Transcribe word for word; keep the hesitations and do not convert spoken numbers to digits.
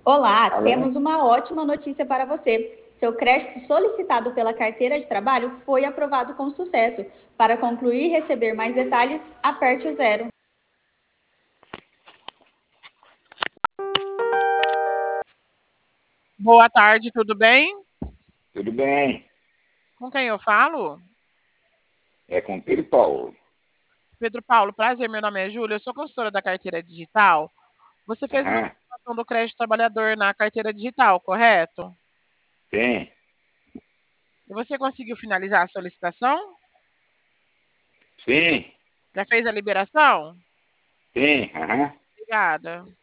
Olá, Alô? temos uma ótima notícia para você. Seu crédito solicitado pela carteira de trabalho foi aprovado com sucesso. Para concluir e receber mais detalhes, aperte o zero. Boa tarde, tudo bem? Tudo bem? Com quem eu falo? É com Pedro Paulo. Pedro Paulo, prazer, meu nome é Júlia, eu sou consultora da carteira digital. Você fez uma Aham, solicitação do crédito trabalhador na carteira digital, correto? tem. E você conseguiu finalizar a solicitação? Sim, Já fez a liberação? tem. Aham. Obrigada.